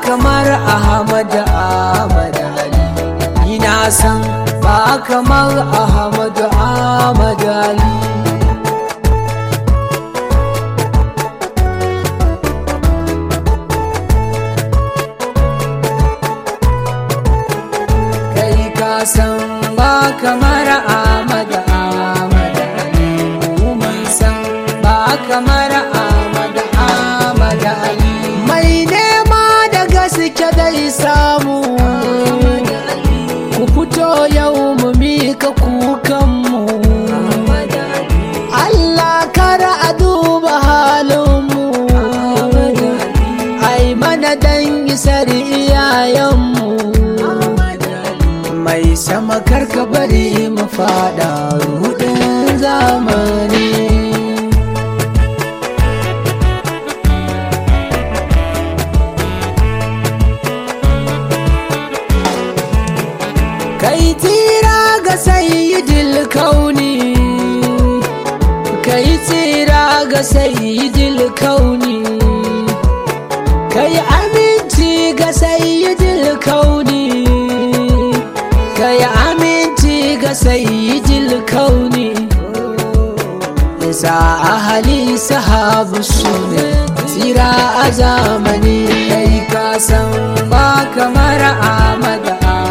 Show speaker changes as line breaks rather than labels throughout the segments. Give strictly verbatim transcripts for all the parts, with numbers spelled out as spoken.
kamar Ahmad Ahmad Ali, ina san ba kamar Ahmad Ahmad Ali. Kai ka san ba kamar Ahmad Ahmad Ali, mu mun san ba kamar Ahmad Ahmad Ali. Mai nema da gaske dai samu, ku fito yau mu mika kukanmu. Allah kar a duba halinmu, ai mana dan isar iyayenmu. Mai sama karka bari mu fada rudin zamani. Kai tsira ga sayyidil kauni, kai tsira ga sayyidil kauni, kai aminci ga sayyidil kauni, kai aminci ga sayyidil kauni. Isa ahali sahabu su ne tsira a zamani. Kai ka san ba kamar Ahmad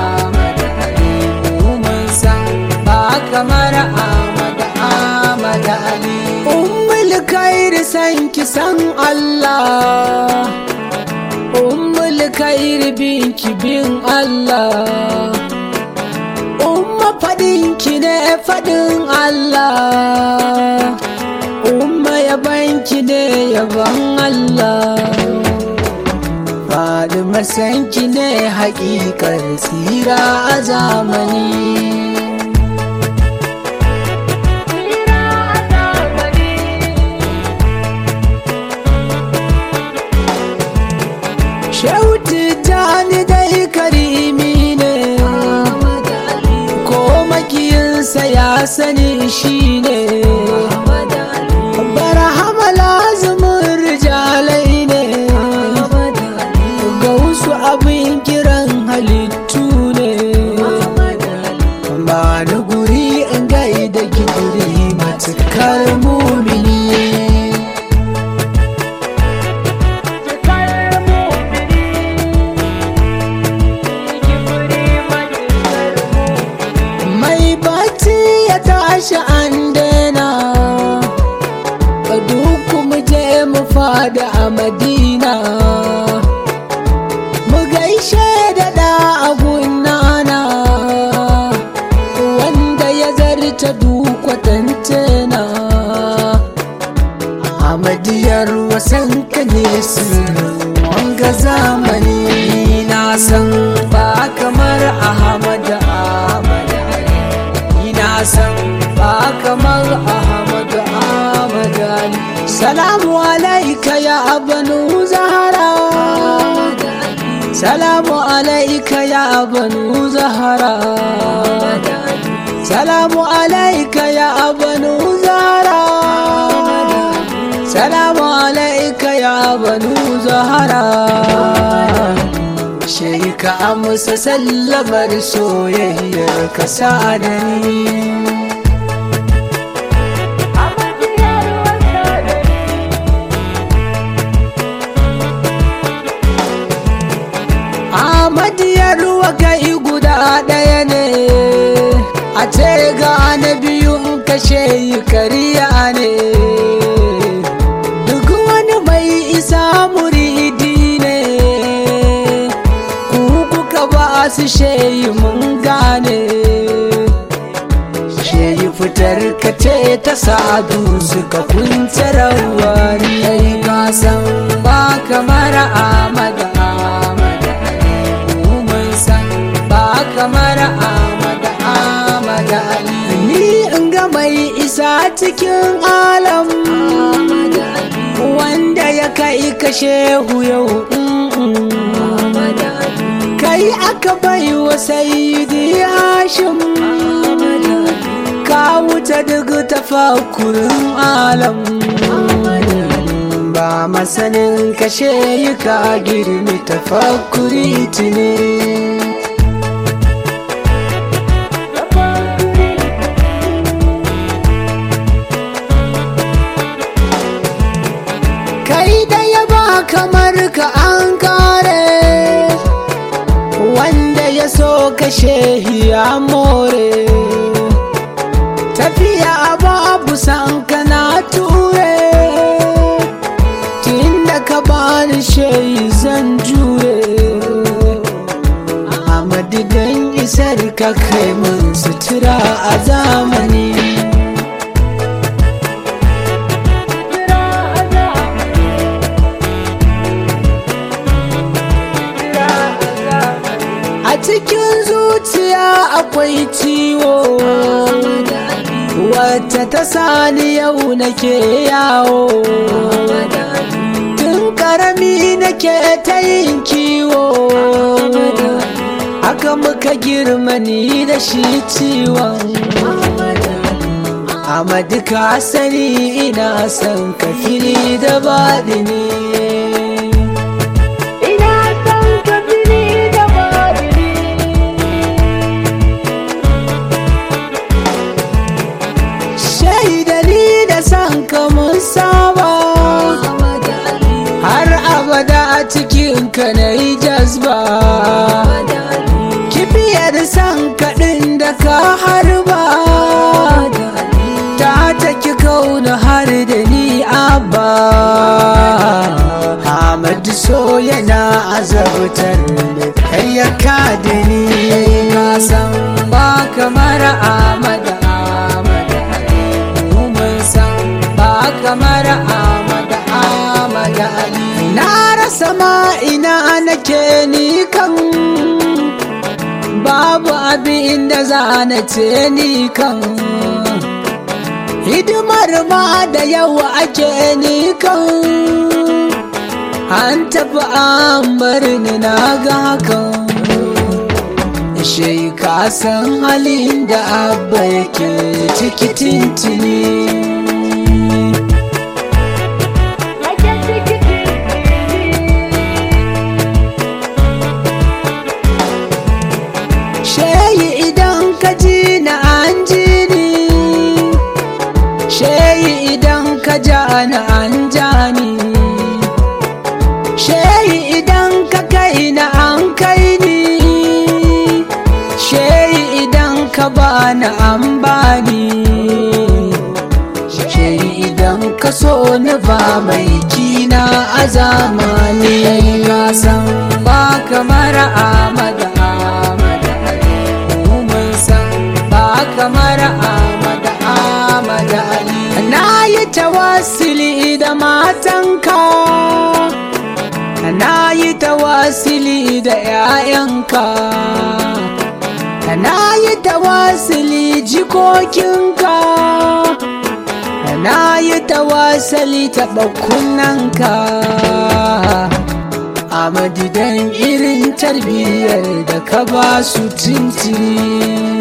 kamar Ahmad Ahmad Ali. Ummul khair san ki san Allah, ummul khair bin ki bin Allah, umma fadin ki ne fadin Allah, umma yaban ki ne yaban Allah. Fadima san ki ne haƙiƙar tsira a zamani. Shauti jani dai karimi ne, ko makiyinsa ya sani shi ne. Barhama lazumin rijalai ne, ga wasu abin kiran halittu ne. Ba ni guri in gaida gidiri matukar mumini. Tashi an daina duk mu je mu fada a Madina, mu gaishe da da agunana wanda ya zarta duk kwatantena. Ahmadiyar wasan ka ne sirrin wanga zamani. Na san ba kamar Ahmad Ahmad Ali, ina san ba kamar Ahmad Ahmad Ali. Salamu alaika ya banu Zahra, salamu alaika ya banu Zahra, salamu alaika ya banu Zahra, salamu alaika ya banu Zahra. Sheka amsa sallamar soyayyar ka sa'adani. Ahmadiyar ruwa kai guda ɗaya ne, a ce ga na biyun kashe yi kariya ne. Duk wani mai isa muridi ne, ku kuka ba su sheyi mun gane. Sheyi fitar ka ce ta sadu suka kunce rawani. Kai ka san ba kamar Ahmad Ahmad Ali, mun san ba kamar Ahmad Ahmad Ali. Ni in ga mai isa cikin alam, wanda ya kai ka shehu yau. Kai aka bai wa sayyidi Hashim, ka wuce duk tafakurin alam. ba masanin kashe yi ka girmi tafakkuri tuni. Kai da ya ba kamar ka an kare, wanda ya so kashe ya more. Tafiya babu san kana ture, tunda ka bani shayi zan jure. Ahmadu dan isar ka kai mun sutura a zamani. A cikin zuciya akwai ciwo, wata ta sani yau nake yawo. Tun karami nake ta yin kiwo, haka muka girma ni da shi ciwon. Ahmadu ka sani ina son ka fili da baɗini. Cikin ka na yi jazba, kibiyar san kaɗin da ka harba, ta taki kauna har da ni abba. Ahmadu so yana azabtar da karyaka da ni. Ka san ba kamar Ahmadu, Ahmadu Ali. Mun san ba kamar Ahmadu, Ahmadu Ali. Na rasa ina nake ni kan, babu abin da za na ce ni kan. Hidimar ma da yawa ake ni kan, an tafi an bar ni na ga hakan. Shai ka san halin da abba yake ciki tintini. Jana an jani, shehi idan ka kai na an kai ni, shehi idan ka bani an bani, shehi idan ka so ni ba mai kina a zamani. Ka san ba kamar Ahmadu, Ahmadu Ali. Mun san ba kamar Ahmadu, Ahmadu Ali. Na yi tawassuli da matanka, na yi tawassuli da ‘ya'yanka, na yi tawassuli jikokinka, na yi tawassuli taɓa kunnanka. Ahmadu dan irin tarbiyyar da ka ba su tintini.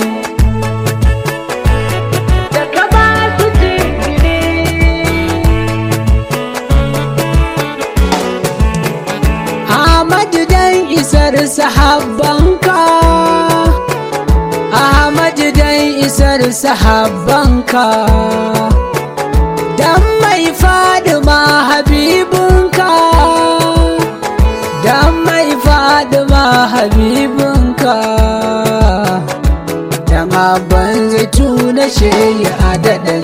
Isar sahabbanka, Ahmadu dan isar sahabbanka, dan mai Fadima habibinka, dan mai Fadima habibinka, dan abban zaituna shehi a daɗa